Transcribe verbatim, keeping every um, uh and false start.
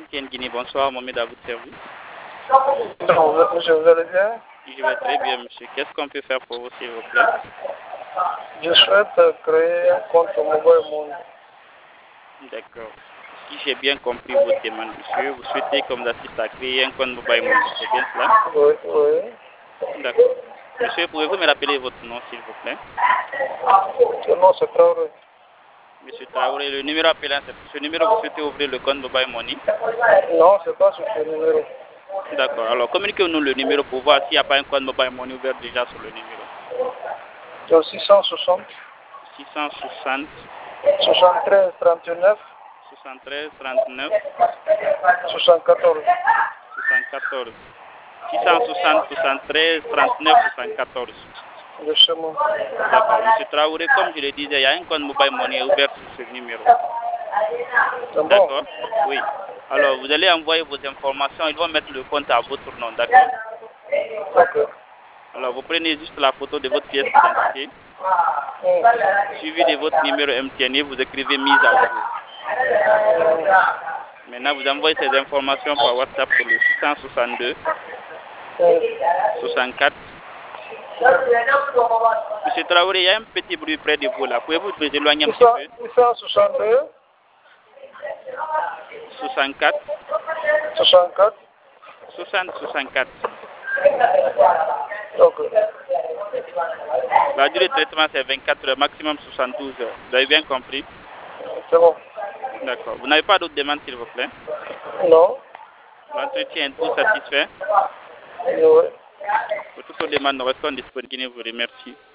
M T N Guinée. Bonsoir, Mohamed à votre service. Non, monsieur, vous allez bien? Je vais très bien, monsieur. Qu'est-ce qu'on peut faire pour vous, s'il vous plaît? Je souhaite créer un compte Mobile Money. D'accord. Si j'ai bien compris votre demande, monsieur, vous souhaitez qu'on vous assiste à créer un compte Mobile Money, c'est bien cela? Oui, oui. D'accord. Monsieur, pouvez-vous me rappeler votre nom, s'il vous plaît? Le nom, c'est Traoré. Monsieur Traoré, le numéro appelant, c'est ce numéro, vous souhaitez ouvrir le compte Mobile Money? Non, c'est pas sur ce numéro. D'accord. Alors, communiquez-nous le numéro pour voir s'il n'y a pas un compte Mobile Money ouvert déjà sur le numéro. C'est six cent soixante. six cent soixante. soixante-treize trente-neuf. soixante-treize trente-neuf. soixante-quatorze. soixante-quatorze. six cent soixante, soixante-treize, trente-neuf, soixante-quatorze. Justement. D'accord. Monsieur Traoré, comme je le disais, il y a un compte Mobile Money ouvert sur ce numéro. C'est bon? D'accord. Oui. Alors, vous allez envoyer vos informations. Ils vont mettre le compte à votre nom. D'accord. D'accord. Alors, vous prenez juste la photo de votre pièce d'identité, Mm. suivi de votre numéro M T N et vous écrivez mise à jour. Maintenant, vous envoyez ces informations par WhatsApp sur le six cent soixante-deux, soixante-quatre. Monsieur Traoré, il y a un petit bruit près de vous là. Pouvez-vous vous éloigner un petit peu? six cent soixante-deux. soixante-quatre. soixante-quatre. soixante, soixante-quatre. Ok. La durée de traitement, c'est vingt-quatre heures, maximum soixante-douze heures. Vous avez bien compris? C'est bon. D'accord. Vous n'avez pas d'autres demandes, s'il vous plaît? Non. L'entretien est tout satisfait? Oui. Pour toutes vos demandes, nous restons disponibles. Je vous remercie.